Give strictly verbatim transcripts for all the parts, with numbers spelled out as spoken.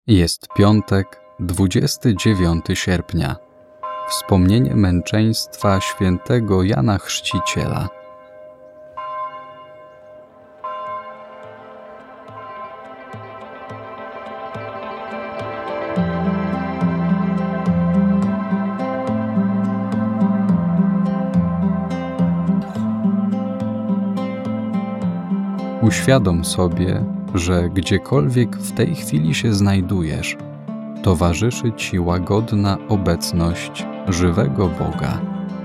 Jest piątek, dwudziestego dziewiątego sierpnia. Wspomnienie męczeństwa świętego Jana Chrzciciela. Uświadom sobie, że gdziekolwiek w tej chwili się znajdujesz, towarzyszy Ci łagodna obecność żywego Boga.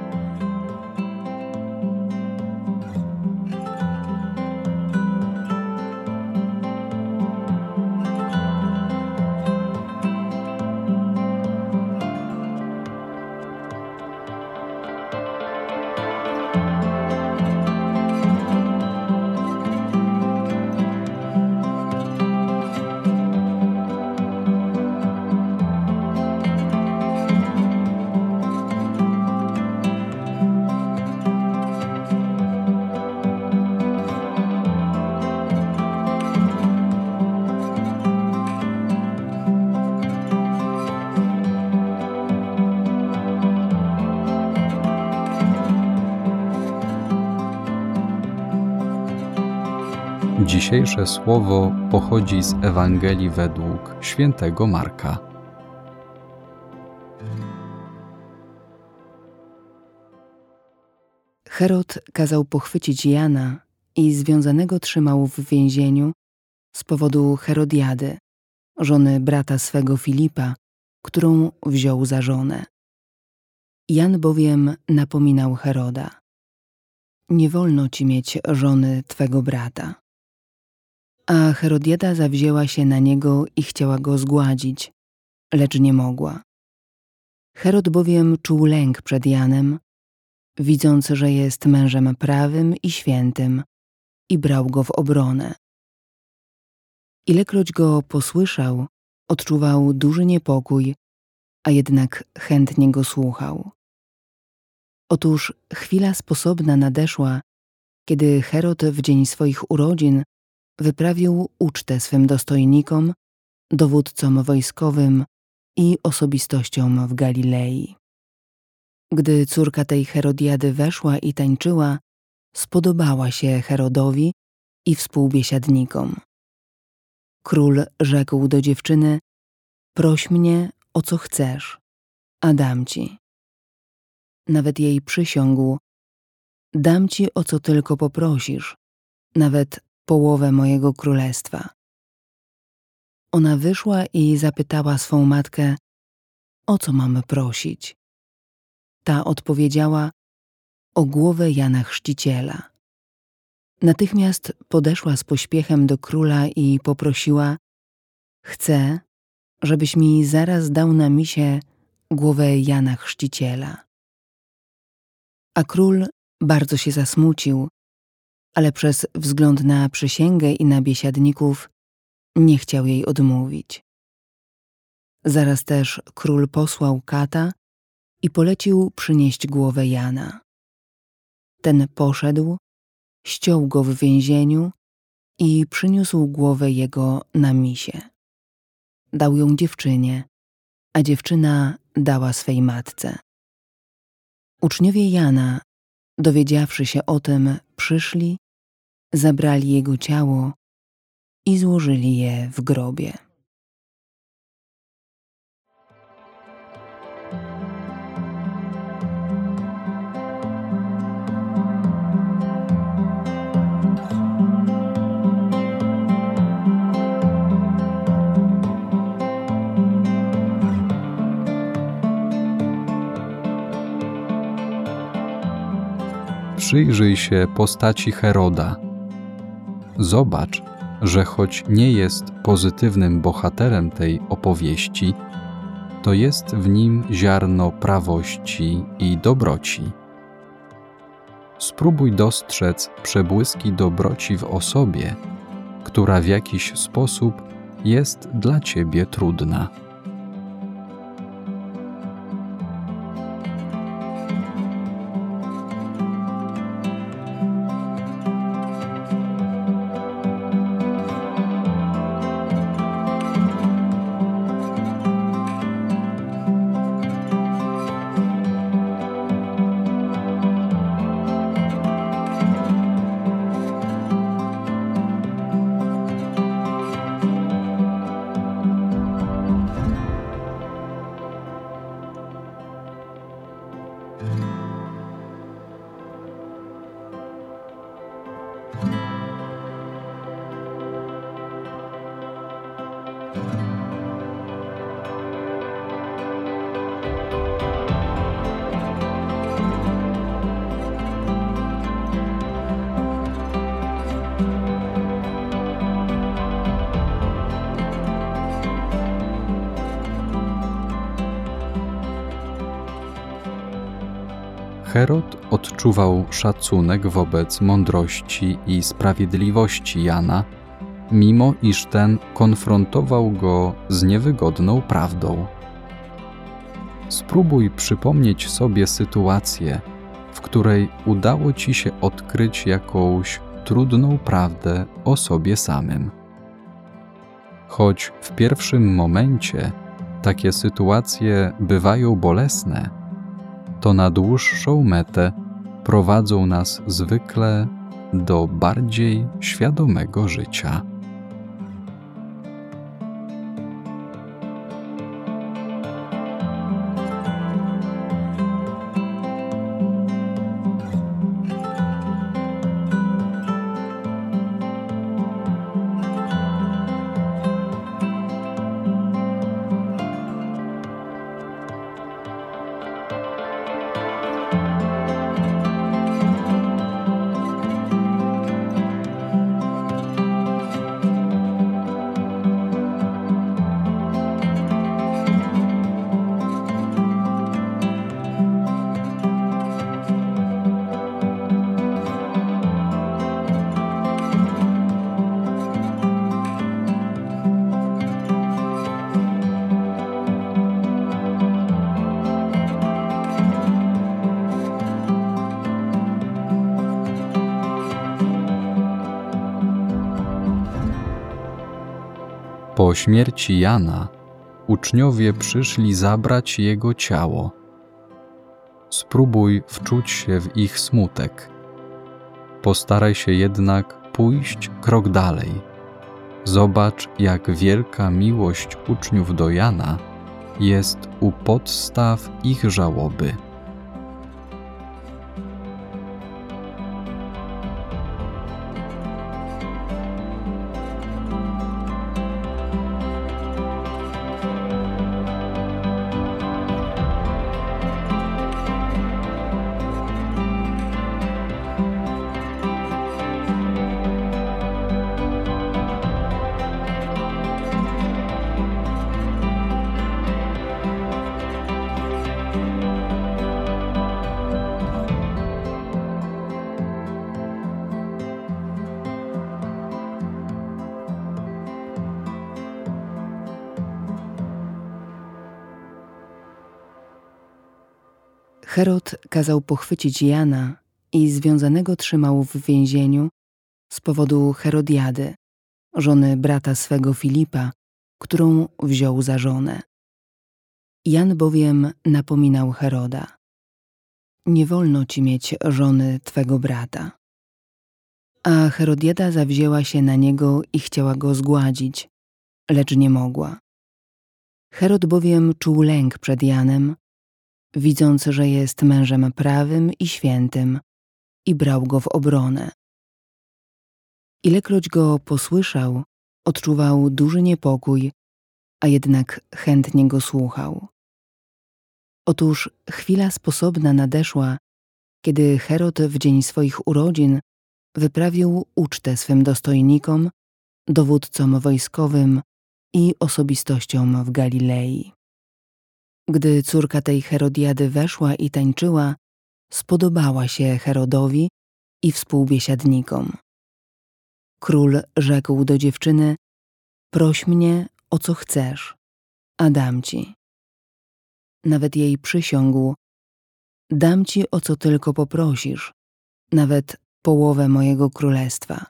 Dzisiejsze słowo pochodzi z Ewangelii według świętego Marka. Herod kazał pochwycić Jana i związanego trzymał w więzieniu z powodu Herodiady, żony brata swego Filipa, którą wziął za żonę. Jan bowiem napominał Heroda: nie wolno ci mieć żony twego brata. A Herodiada zawzięła się na niego i chciała go zgładzić, lecz nie mogła. Herod bowiem czuł lęk przed Janem, widząc, że jest mężem prawym i świętym, i brał go w obronę. Ilekroć go posłyszał, odczuwał duży niepokój, a jednak chętnie go słuchał. Otóż chwila sposobna nadeszła, kiedy Herod w dzień swoich urodzin wyprawił ucztę swym dostojnikom, dowódcom wojskowym i osobistościom w Galilei. Gdy córka tej Herodiady weszła i tańczyła, spodobała się Herodowi i współbiesiadnikom. Król rzekł do dziewczyny: proś mnie, o co chcesz, a dam ci. Nawet jej przysiągł: dam ci, o co tylko poprosisz, nawet połowę mojego królestwa. Ona wyszła i zapytała swą matkę: o co mamy prosić? Ta odpowiedziała: o głowę Jana Chrzciciela. Natychmiast podeszła z pośpiechem do króla i poprosiła: chcę, żebyś mi zaraz dał na misie głowę Jana Chrzciciela. A król bardzo się zasmucił, ale przez wzgląd na przysięgę i na biesiadników nie chciał jej odmówić. Zaraz też król posłał kata i polecił przynieść głowę Jana. Ten poszedł, ściął go w więzieniu i przyniósł głowę jego na misie. Dał ją dziewczynie, a dziewczyna dała swej matce. Uczniowie Jana, dowiedziawszy się o tym, przyszli, zabrali jego ciało i złożyli je w grobie. Przyjrzyj się postaci Heroda. Zobacz, że choć nie jest pozytywnym bohaterem tej opowieści, to jest w nim ziarno prawości i dobroci. Spróbuj dostrzec przebłyski dobroci w osobie, która w jakiś sposób jest dla ciebie trudna. Herod odczuwał szacunek wobec mądrości i sprawiedliwości Jana, mimo iż ten konfrontował go z niewygodną prawdą. Spróbuj przypomnieć sobie sytuację, w której udało ci się odkryć jakąś trudną prawdę o sobie samym. Choć w pierwszym momencie takie sytuacje bywają bolesne, to na dłuższą metę prowadzą nas zwykle do bardziej świadomego życia. Po śmierci Jana uczniowie przyszli zabrać jego ciało. Spróbuj wczuć się w ich smutek. Postaraj się jednak pójść krok dalej. Zobacz, jak wielka miłość uczniów do Jana jest u podstaw ich żałoby. Herod kazał pochwycić Jana i związanego trzymał w więzieniu z powodu Herodiady, żony brata swego Filipa, którą wziął za żonę. Jan bowiem napominał Heroda: nie wolno ci mieć żony twego brata. A Herodiada zawzięła się na niego i chciała go zgładzić, lecz nie mogła. Herod bowiem czuł lęk przed Janem, widząc, że jest mężem prawym i świętym, i brał go w obronę. Ilekroć go posłyszał, odczuwał duży niepokój, a jednak chętnie go słuchał. Otóż chwila sposobna nadeszła, kiedy Herod w dzień swoich urodzin wyprawił ucztę swym dostojnikom, dowódcom wojskowym i osobistościom w Galilei. Gdy córka tej Herodiady weszła i tańczyła, spodobała się Herodowi i współbiesiadnikom. Król rzekł do dziewczyny: proś mnie, o co chcesz, a dam ci. Nawet jej przysiągł: dam ci, o co tylko poprosisz, nawet połowę mojego królestwa.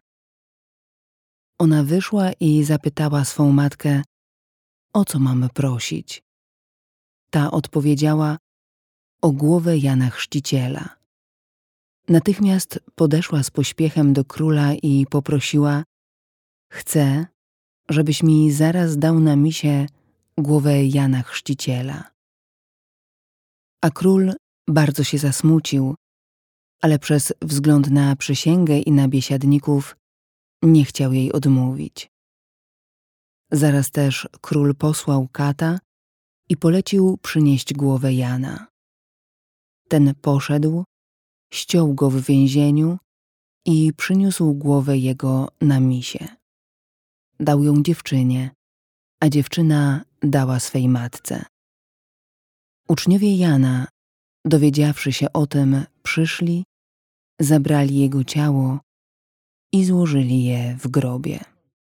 Ona wyszła i zapytała swą matkę: o co mamy prosić? Ta odpowiedziała: o głowę Jana Chrzciciela. Natychmiast podeszła z pośpiechem do króla i poprosiła: chcę, żebyś mi zaraz dał na misie głowę Jana Chrzciciela. A król bardzo się zasmucił, ale przez wzgląd na przysięgę i na biesiadników nie chciał jej odmówić. Zaraz też król posłał kata i polecił przynieść głowę Jana. Ten poszedł, ściął go w więzieniu i przyniósł głowę jego na misie. Dał ją dziewczynie, a dziewczyna dała swej matce. Uczniowie Jana, dowiedziawszy się o tym, przyszli, zabrali jego ciało i złożyli je w grobie.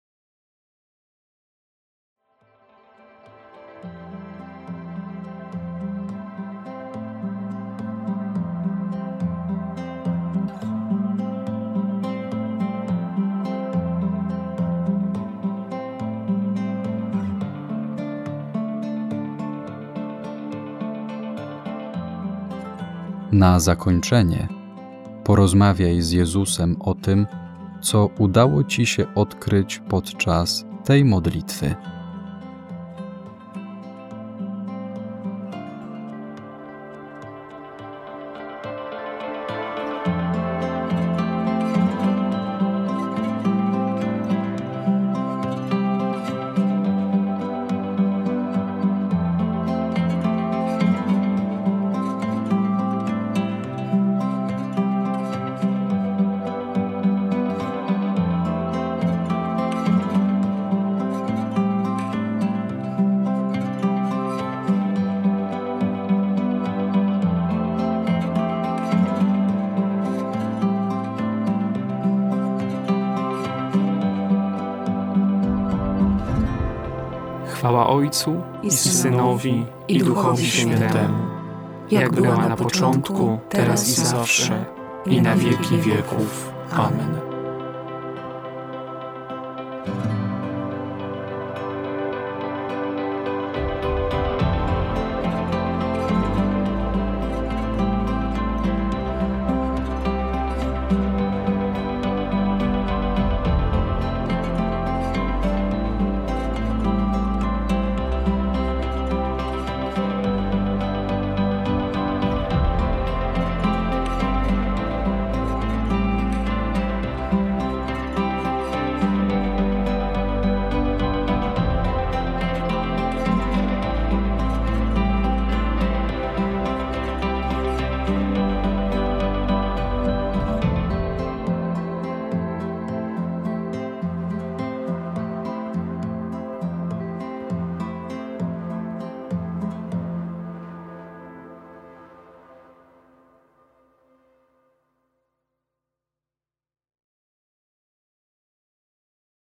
Na zakończenie porozmawiaj z Jezusem o tym, co udało Ci się odkryć podczas tej modlitwy. Chwała Ojcu i Synowi, i Duchowi Świętemu, jak była na początku, teraz i zawsze, i na wieki wieków. Amen.